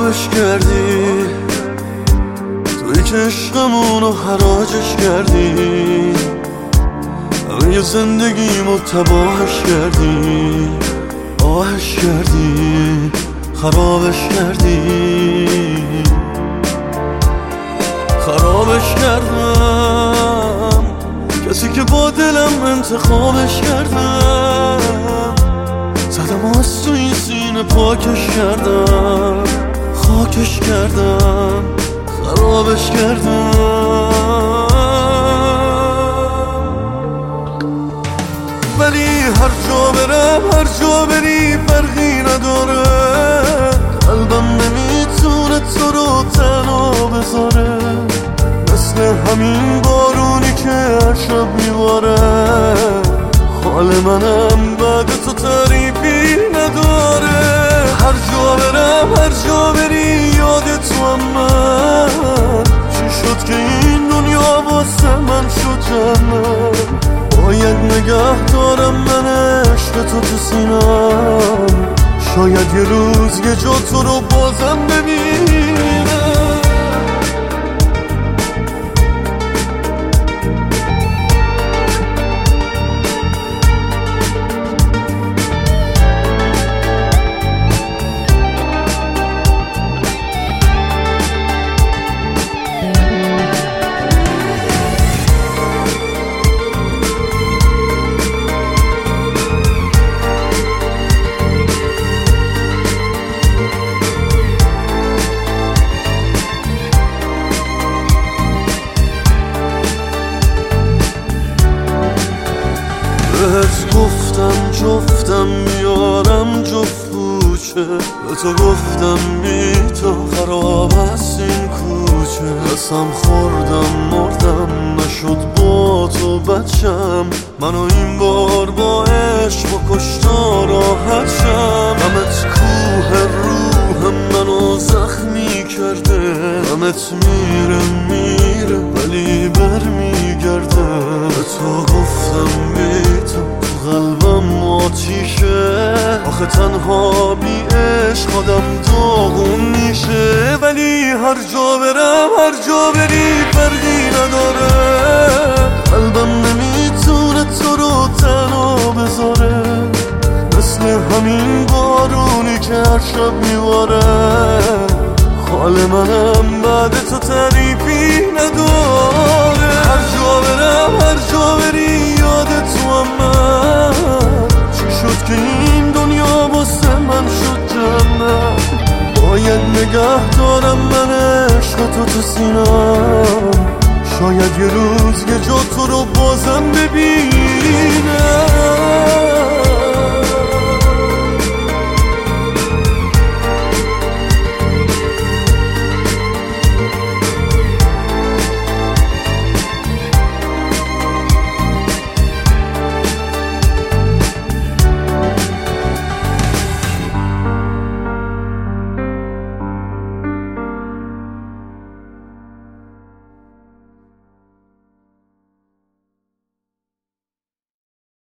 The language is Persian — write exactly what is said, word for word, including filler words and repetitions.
خرابش کردی، توی که عشقمونو حراجش کردی، همه زندگیمو تباهش کردی، آهش کردی، خرابش کردی. خرابش کردم، کسی که با دلم انتخابش کردم، زدم از تو این سینه پاکش کردم، خاکش کردم، خرابش کردم. ولی هر جا برم، هر جا بری فرقی نداره، قلبم نمیتونه تو رو تنها بذاره، مثل همین بارونی که هر شب میباره. حال منم بعد تو تعریفی نداره، هر جا برم، هر جا بری یاد تو هم من. چی شد که این دنیا واسه من شد جنت؟ باید نگه دارم من عشق تو تو سینم، شاید یه روز یه جا تو رو بازم ببینم. بهت گفتم جفتم میارم جفت کوچه، به تو گفتم بی تو خراب است این کوچه. قسم خوردم مردم نشد با تو بچم، منو این بار با عشق و کشتا راحت شم. غمت کوه روح منو زخمی کرده، غمت میره میره ولی بر میگرده. به تو گفتم بی تو قلبم آتیشه، آخه تنها بی عشق آدم داغون میشه. ولی هر جا برم، هر جا بری فرقی نداره، قلبم نمیتونه تو رو تنها بذاره، مثل همین بارونی که هر شب میباره. حال منم بعد تو تعریفی نداره، هر جا برم، هر جا بری یاد تو هم من. چی شد که این دنیا واسه من شد جنت؟ باید نگه دارم من عشق تو تو سینم، شاید یه روز یه جا تو رو بازم ببینم.